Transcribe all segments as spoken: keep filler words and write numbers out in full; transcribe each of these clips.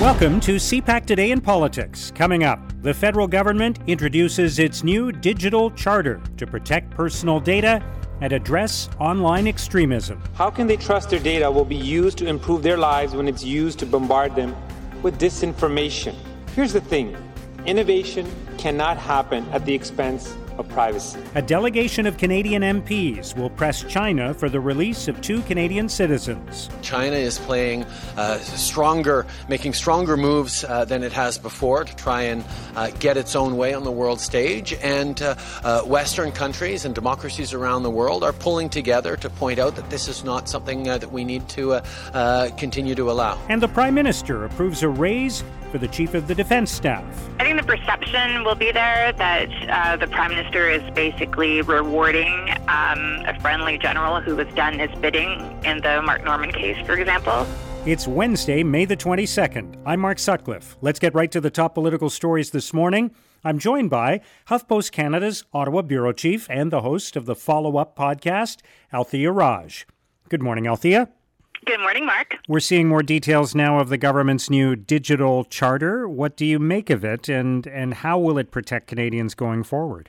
Welcome to C PAC Today in Politics. Coming up, the federal government introduces its new digital charter to protect personal data and address online extremism. How can they trust their data will be used to improve their lives when it's used to bombard them with disinformation? Here's the thing. Innovation cannot happen at the expense of privacy. A delegation of Canadian M Ps will press China for the release of two Canadian citizens. China is playing uh, stronger, making stronger moves uh, than it has before to try and uh, get its own way on the world stage. And uh, uh, Western countries and democracies around the world are pulling together to point out that this is not something uh, that we need to uh, uh, continue to allow. And the Prime Minister approves a raise for the Chief of the Defence Staff. I think the perception will be there that uh, the Prime Minister is basically rewarding um, a friendly general who has done his bidding in the Mark Norman case, for example. It's Wednesday, May the twenty-second. I'm Mark Sutcliffe. Let's get right to the top political stories this morning. I'm joined by HuffPost Canada's Ottawa Bureau Chief and the host of the Follow Up podcast, Althea Raj. Good morning, Althea. Good morning, Mark. We're seeing more details now of the government's new digital charter. What do you make of it, and, and how will it protect Canadians going forward?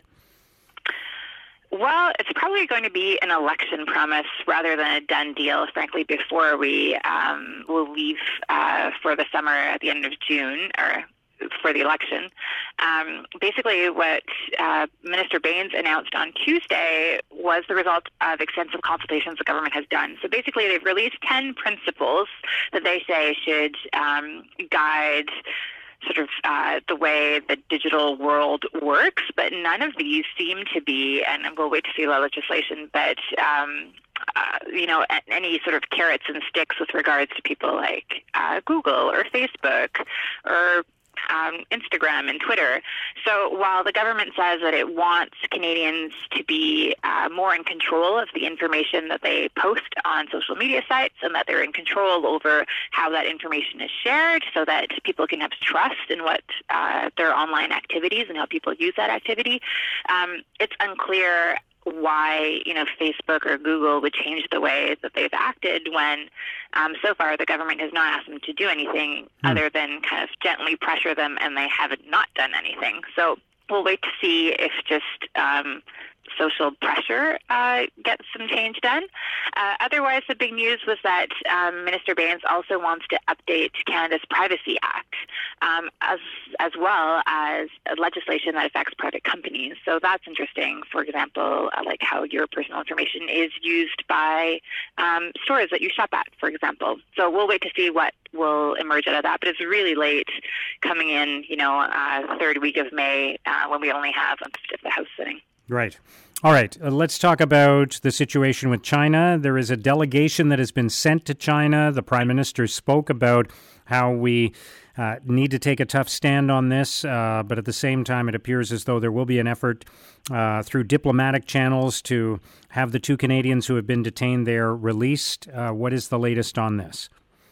Well, it's probably going to be an election promise rather than a done deal, frankly, before we um, will leave uh, for the summer at the end of June, or for the election. Um, basically, what uh, Minister Bains announced on Tuesday was the result of extensive consultations the government has done. So basically, they've released ten principles that they say should um, guide sort of uh, the way the digital world works, but none of these seem to be, and we'll wait to see the legislation, but um, Uh, you know, any sort of carrots and sticks with regards to people like uh, Google or Facebook or um, Instagram and Twitter. So while the government says that it wants Canadians to be uh, more in control of the information that they post on social media sites, and that they're in control over how that information is shared so that people can have trust in what uh, their online activities and how people use that activity, um, it's unclear why, you know, Facebook or Google would change the way that they've acted when um, so far the government has not asked them to do anything mm. other than kind of gently pressure them, and they haven't not done anything. So we'll wait to see if just um, social pressure uh, gets some change done. Uh, otherwise, the big news was that um, Minister Bains also wants to update Canada's Privacy Act, um, as as well as legislation that affects private companies. So that's interesting. For example, uh, like how your personal information is used by um, stores that you shop at, for example. So we'll wait to see what will emerge out of that. But it's really late, coming in, you know, uh, third week of May, uh, when we only have a fifth of the House sitting. Right. All right. Uh, let's talk about the situation with China. There is a delegation that has been sent to China. The Prime Minister spoke about how we uh, need to take a tough stand on this, uh, but at the same time, it appears as though there will be an effort uh, through diplomatic channels to have the two Canadians who have been detained there released. Uh, what is the latest on this?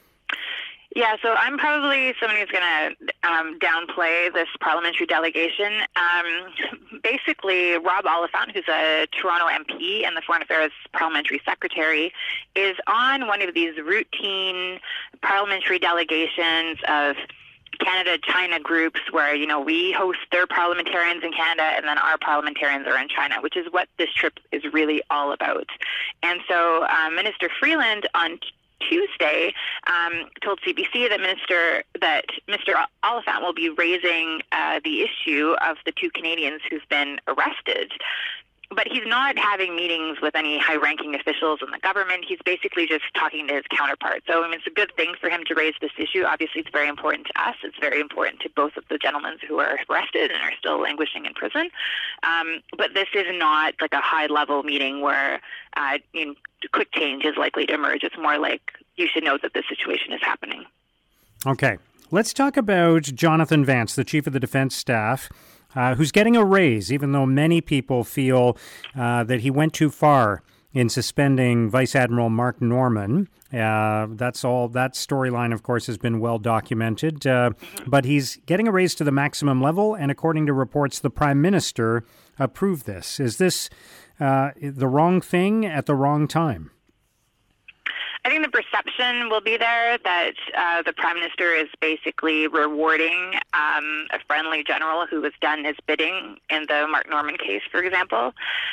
Yeah, so I'm probably somebody who's going to um, downplay this parliamentary delegation. Um, basically, Rob Oliphant, who's a Toronto M P and the Foreign Affairs Parliamentary Secretary, is on one of these routine parliamentary delegations of Canada-China groups where, you know, we host their parliamentarians in Canada and then our parliamentarians are in China, which is what this trip is really all about. And so uh, Minister Freeland on Tuesday um, told C B C that Minister that Mister Oliphant will be raising uh, the issue of the two Canadians who've been arrested. But he's not having meetings with any high-ranking officials in the government. He's basically just talking to his counterpart. So, I mean, it's a good thing for him to raise this issue. Obviously, it's very important to us. It's very important to both of the gentlemen who are arrested and are still languishing in prison. Um, but this is not like a high-level meeting where uh, you know, quick change is likely to emerge. It's more like you should know that this situation is happening. Okay. Let's talk about Jonathan Vance, the Chief of the Defence Staff, Uh, who's getting a raise, even though many people feel uh, that he went too far in suspending Vice Admiral Mark Norman. Uh, that's all. That storyline, of course, has been well documented. Uh, but he's getting a raise to the maximum level, and according to reports, the Prime Minister approved this. Is this uh, the wrong thing at the wrong time? I think the perception will be there that uh, the Prime Minister is basically rewarding um, a friendly general who has done his bidding in the Mark Norman case, for example.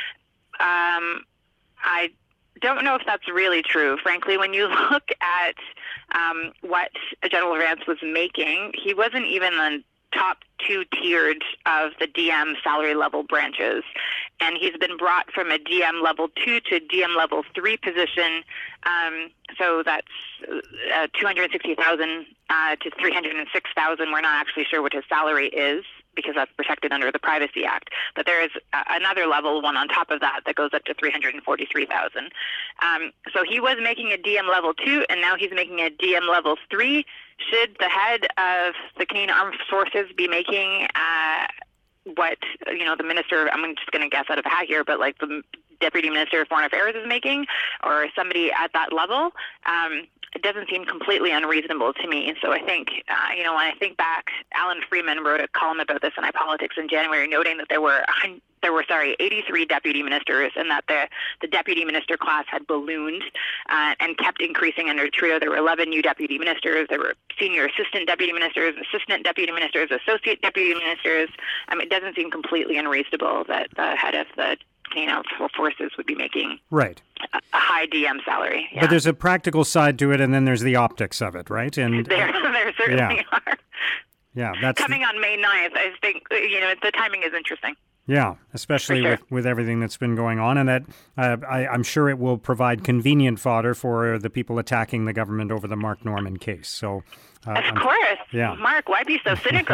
Um, I don't know if that's really true. Frankly, when you look at um, what General Vance was making, he wasn't even the top two tiered of the D M salary level branches. And he's been brought from a D M level two to D M level three position. Um, so that's uh, two hundred sixty thousand uh, to three hundred six thousand. We're not actually sure what his salary is, because that's protected under the Privacy Act. But there is uh, another level, one on top of that, that goes up to three hundred forty-three thousand. Um, so he was making a D M level two, and now he's making a D M level three. Should the head of the Canadian Armed Forces be making uh, what, you know, the minister, I'm just going to guess out of a hat here, but like the Deputy Minister of Foreign Affairs is making, or somebody at that level, um, it doesn't seem completely unreasonable to me. So I think, uh, you know, when I think back, Alan Freeman wrote a column about this in iPolitics in January, noting that there were there were sorry eighty-three deputy ministers, and that the the deputy minister class had ballooned uh, and kept increasing under Trudeau. There were eleven new deputy ministers. There were senior assistant deputy ministers, assistant deputy ministers, associate deputy ministers. I mean, it doesn't seem completely unreasonable that the head of the Canadian Armed Forces would be making right. a, a high D M salary. Yeah. But there's a practical side to it, and then there's the optics of it, right? And there, there certainly yeah. are. Yeah, that's coming on May ninth. I think, you know, the timing is interesting. Yeah, especially sure. with, with everything that's been going on, and that uh, I, I'm sure it will provide convenient fodder for the people attacking the government over the Mark Norman case. So, uh, of I'm, course, yeah. Mark, why be so cynical?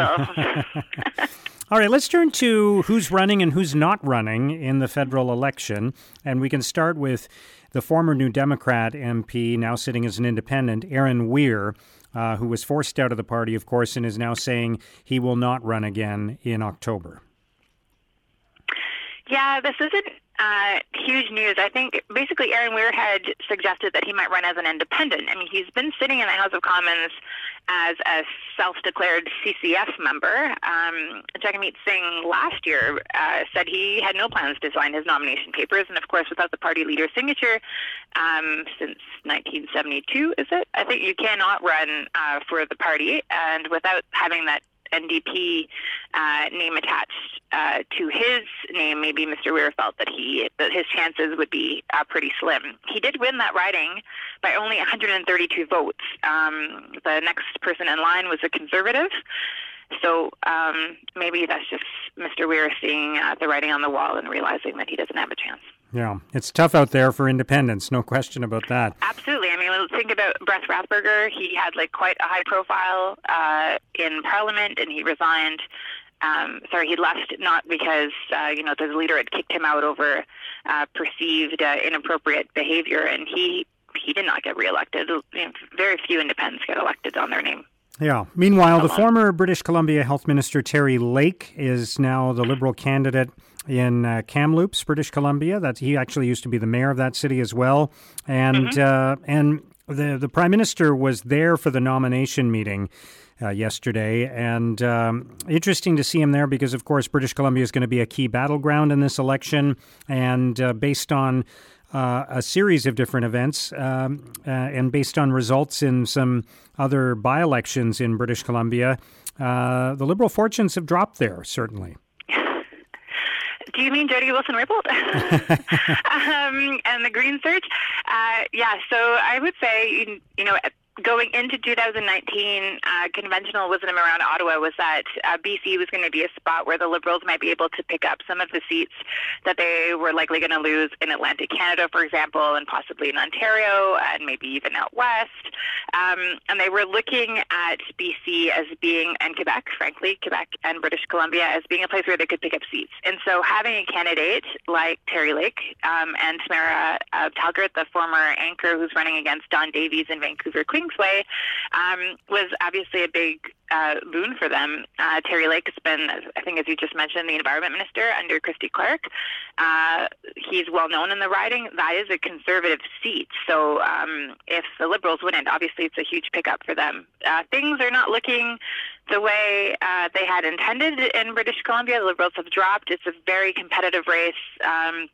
All right, let's turn to who's running and who's not running in the federal election, and we can start with the former New Democrat M P, now sitting as an independent, Aaron Weir, uh, who was forced out of the party, of course, and is now saying he will not run again in October. Yeah, this isn't uh, huge news. I think basically Aaron Weir had suggested that he might run as an independent. I mean, he's been sitting in the House of Commons as a self-declared C C F member. Um, Jagmeet Singh last year uh, said he had no plans to sign his nomination papers, and of course, without the party leader's signature, um, since nineteen seventy-two, is it? I think you cannot run uh, for the party, and without having that N D P uh, name attached uh, to his name, maybe Mister Weir felt that he that his chances would be uh, pretty slim. He did win that riding by only one hundred thirty-two votes. Um, the next person in line was a Conservative. So um, maybe that's just Mister Weir seeing uh, the writing on the wall and realizing that he doesn't have a chance. Yeah, it's tough out there for independents, no question about that. Absolutely. I mean, think about Brett Rathberger. He had like quite a high profile uh, in Parliament, and he resigned. Um, sorry, he left not because uh, you know the leader had kicked him out over uh, perceived uh, inappropriate behavior, and he he did not get reelected. You know, very few independents get elected on their name. Yeah. Meanwhile, the former British Columbia Health Minister Terry Lake is now the Liberal candidate in uh, Kamloops, British Columbia. That he actually used to be the mayor of that city as well, and mm-hmm. uh, and the the Prime Minister was there for the nomination meeting uh, yesterday, and um, interesting to see him there because, of course, British Columbia is going to be a key battleground in this election, and uh, based on Uh, a series of different events um, uh, and based on results in some other by-elections in British Columbia, uh, the Liberal fortunes have dropped there, certainly. Do you mean Jody Wilson-Raybould um, and the Green Surge? Uh, yeah, so I would say, you, you know, going into two thousand nineteen, uh, conventional wisdom around Ottawa was that uh, B C was going to be a spot where the Liberals might be able to pick up some of the seats that they were likely going to lose in Atlantic Canada, for example, and possibly in Ontario, and maybe even out west. Um, and they were looking at B C as being, and Quebec, frankly, Quebec and British Columbia, as being a place where they could pick up seats. And so having a candidate like Terry Lake um, and Tamara uh, Talgert, the former anchor who's running against Don Davies in Vancouver Queensway, um, was obviously a big uh, boon for them. Uh, Terry Lake has been, I think, as you just mentioned, the Environment Minister under Christy Clark. Uh, he's well known in the riding. That is a Conservative seat. So um, if the Liberals win it, obviously it's a huge pickup for them. Uh, things are not looking the way uh, they had intended in British Columbia. The Liberals have dropped. It's a very competitive race. Um,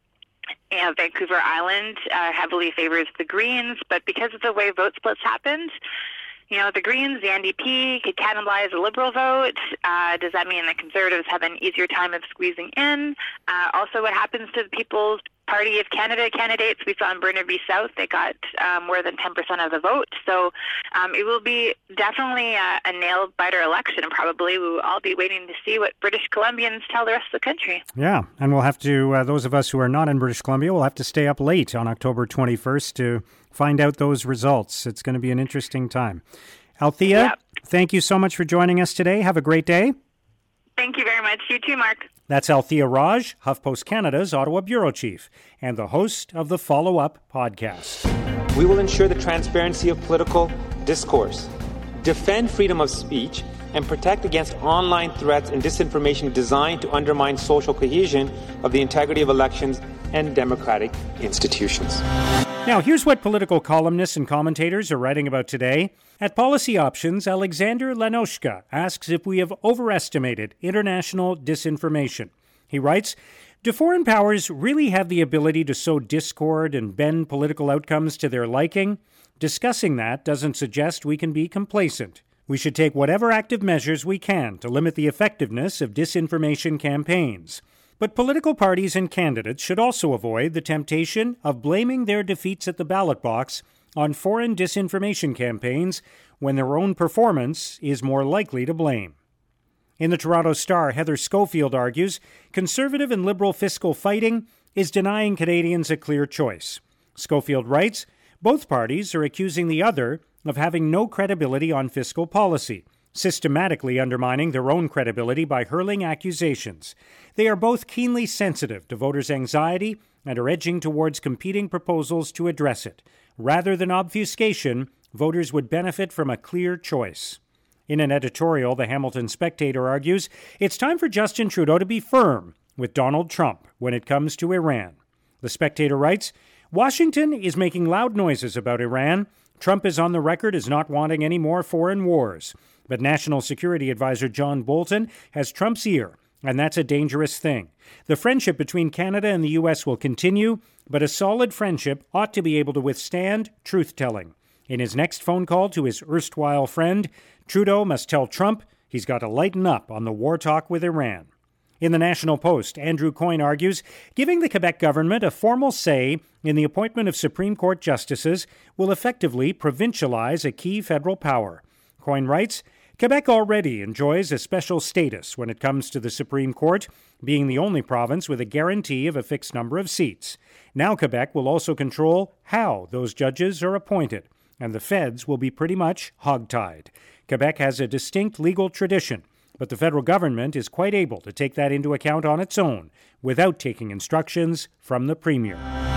You know, Vancouver Island uh, heavily favors the Greens, but because of the way vote splits happened, you know, the Greens, the N D P, could cannibalize the Liberal vote. Uh, does that mean the Conservatives have an easier time of squeezing in? Uh, also, what happens to the People's Party of Canada candidates? We saw in Burnaby South, they got uh, more than ten percent of the vote. So um, it will be definitely a, a nail-biter election, and probably we will all be waiting to see what British Columbians tell the rest of the country. Yeah, and we'll have to, uh, those of us who are not in British Columbia, will have to stay up late on October twenty-first to find out those results. It's going to be an interesting time. Althea, yep. Thank you so much for joining us today. Have a great day. Thank you very much. You too, Mark. That's Althea Raj, HuffPost Canada's Ottawa Bureau Chief, and the host of the Follow Up podcast. We will ensure the transparency of political discourse, defend freedom of speech, and protect against online threats and disinformation designed to undermine social cohesion of the integrity of elections and democratic institutions. Now, here's what political columnists and commentators are writing about today. At Policy Options, Alexander Lanoshka asks if we have overestimated international disinformation. He writes, do foreign powers really have the ability to sow discord and bend political outcomes to their liking? Discussing that doesn't suggest we can be complacent. We should take whatever active measures we can to limit the effectiveness of disinformation campaigns. But political parties and candidates should also avoid the temptation of blaming their defeats at the ballot box on foreign disinformation campaigns when their own performance is more likely to blame. In the Toronto Star, Heather Schofield argues Conservative and Liberal fiscal fighting is denying Canadians a clear choice. Schofield writes, both parties are accusing the other of having no credibility on fiscal policy, systematically undermining their own credibility by hurling accusations. They are both keenly sensitive to voters' anxiety and are edging towards competing proposals to address it. Rather than obfuscation, voters would benefit from a clear choice. In an editorial, the Hamilton Spectator argues it's time for Justin Trudeau to be firm with Donald Trump when it comes to Iran. The Spectator writes, Washington is making loud noises about Iran. Trump is on the record as not wanting any more foreign wars. But National Security Advisor John Bolton has Trump's ear, and that's a dangerous thing. The friendship between Canada and the U S will continue, but a solid friendship ought to be able to withstand truth-telling. In his next phone call to his erstwhile friend, Trudeau must tell Trump he's got to lighten up on the war talk with Iran. In the National Post, Andrew Coyne argues giving the Quebec government a formal say in the appointment of Supreme Court justices will effectively provincialize a key federal power. Coyne writes, Quebec already enjoys a special status when it comes to the Supreme Court, being the only province with a guarantee of a fixed number of seats. Now Quebec will also control how those judges are appointed, and the feds will be pretty much hogtied. Quebec has a distinct legal tradition, but the federal government is quite able to take that into account on its own without taking instructions from the Premier.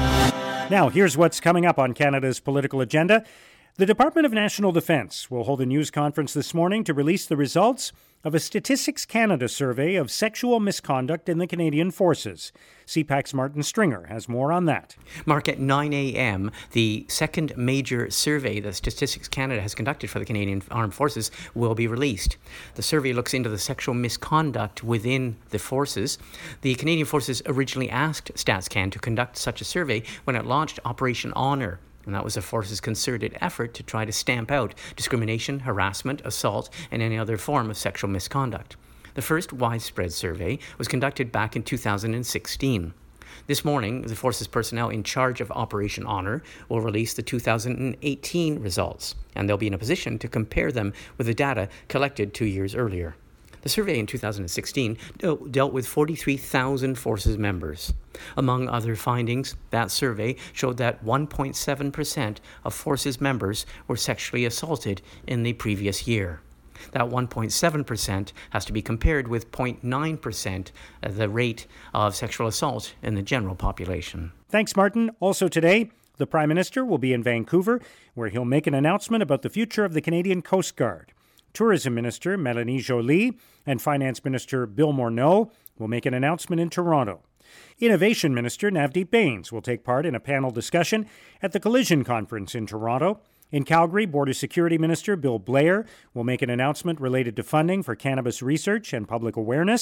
Now, here's what's coming up on Canada's political agenda. The Department of National Defence will hold a news conference this morning to release the results of a Statistics Canada survey of sexual misconduct in the Canadian Forces. C PAC's Martin Stringer has more on that. Mark, at nine a.m., the second major survey that Statistics Canada has conducted for the Canadian Armed Forces will be released. The survey looks into the sexual misconduct within the forces. The Canadian Forces originally asked StatsCan to conduct such a survey when it launched Operation Honour. And that was the force's concerted effort to try to stamp out discrimination, harassment, assault, and any other form of sexual misconduct. The first widespread survey was conducted back in two thousand sixteen. This morning, the force's personnel in charge of Operation Honour will release the two thousand eighteen results, and they'll be in a position to compare them with the data collected two years earlier. The survey in two thousand sixteen dealt with forty-three thousand Forces members. Among other findings, that survey showed that one point seven percent of Forces members were sexually assaulted in the previous year. That one point seven percent has to be compared with zero point nine percent of the rate of sexual assault in the general population. Thanks, Martin. Also today, the Prime Minister will be in Vancouver, where he'll make an announcement about the future of the Canadian Coast Guard. Tourism Minister Melanie Joly and Finance Minister Bill Morneau will make an announcement in Toronto. Innovation Minister Navdeep Bains will take part in a panel discussion at the Collision Conference in Toronto. In Calgary, Border Security Minister Bill Blair will make an announcement related to funding for cannabis research and public awareness.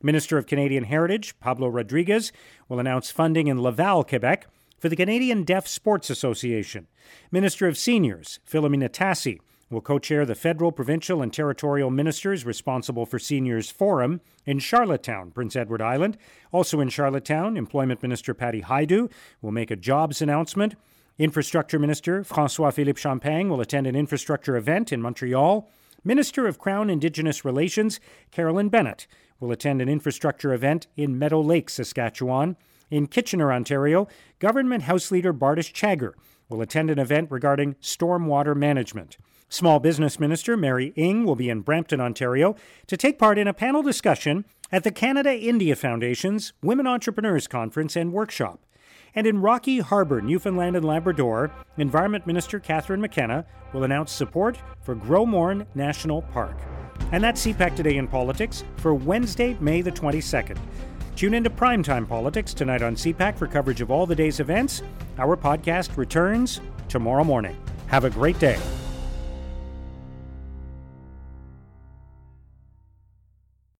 Minister of Canadian Heritage, Pablo Rodriguez, will announce funding in Laval, Quebec, for the Canadian Deaf Sports Association. Minister of Seniors, Philomena Tassi, will co-chair the federal, provincial, and territorial ministers responsible for Seniors Forum in Charlottetown, Prince Edward Island. Also in Charlottetown, Employment Minister Patty Hajdu will make a jobs announcement. Infrastructure Minister François-Philippe Champagne will attend an infrastructure event in Montreal. Minister of Crown Indigenous Relations Carolyn Bennett will attend an infrastructure event in Meadow Lake, Saskatchewan. In Kitchener, Ontario, Government House Leader Bardish Chagger will attend an event regarding stormwater management. Small Business Minister Mary Ng will be in Brampton, Ontario, to take part in a panel discussion at the Canada-India Foundation's Women Entrepreneurs Conference and Workshop. And in Rocky Harbour, Newfoundland and Labrador, Environment Minister Catherine McKenna will announce support for Grosmorne National Park. And that's C PAC Today in Politics for Wednesday, May the twenty-second. Tune into Primetime Politics tonight on C PAC for coverage of all the day's events. Our podcast returns tomorrow morning. Have a great day.